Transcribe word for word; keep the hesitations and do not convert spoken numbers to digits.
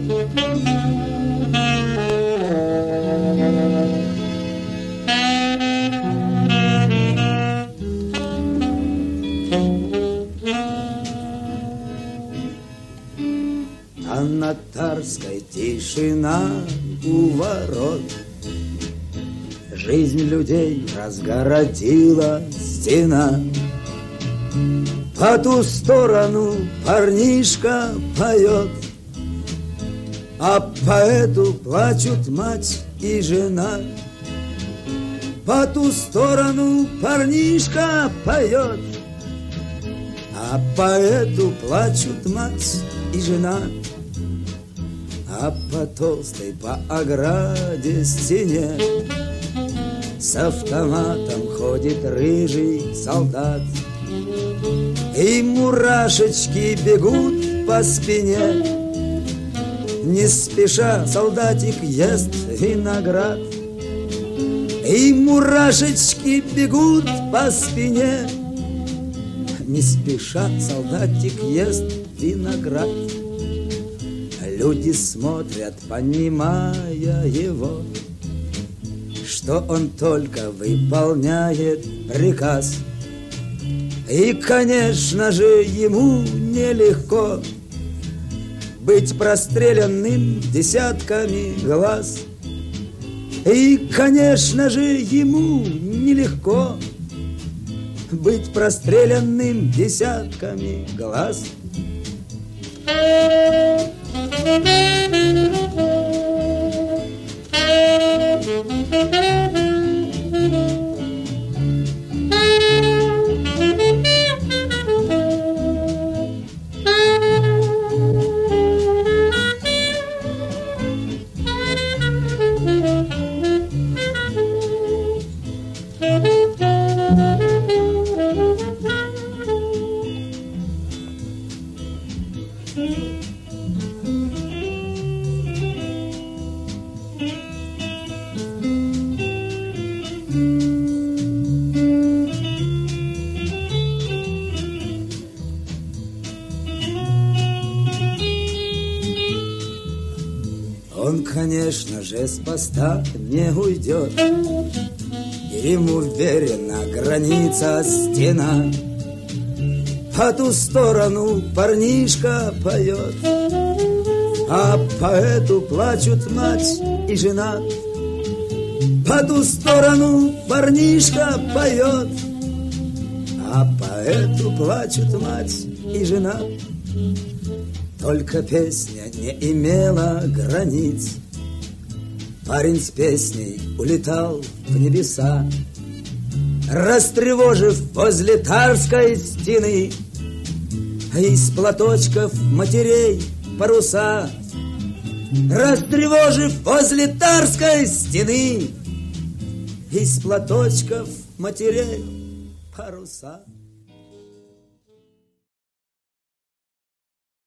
А на Тарской тишина у ворот. Жизнь людей разгородила стена. По ту сторону парнишка поет, а по эту плачут мать и жена. По ту сторону парнишка поет, а по эту плачут мать и жена. А по толстой, по ограде стене с автоматом ходит рыжий солдат. И мурашечки бегут по спине. Не спеша солдатик ест виноград. И мурашечки бегут по спине. Не спеша солдатик ест виноград. Люди смотрят, понимая его, что он только выполняет приказ. И, конечно же, ему нелегко быть простреленным десятками глаз. И, конечно же, ему нелегко быть простреленным десятками глаз. Он, конечно же, с поста не уйдет. Ему верена граница стена. По ту сторону парнишка поет, а по эту плачут мать и жена. По ту сторону парнишка поет, а по эту плачут мать и жена. Только песня не имела границ. Парень с песней улетал в небеса, растревожив возле Тарской стены из платочков матерей паруса. Растревожив возле Тарской стены из платочков матерей паруса.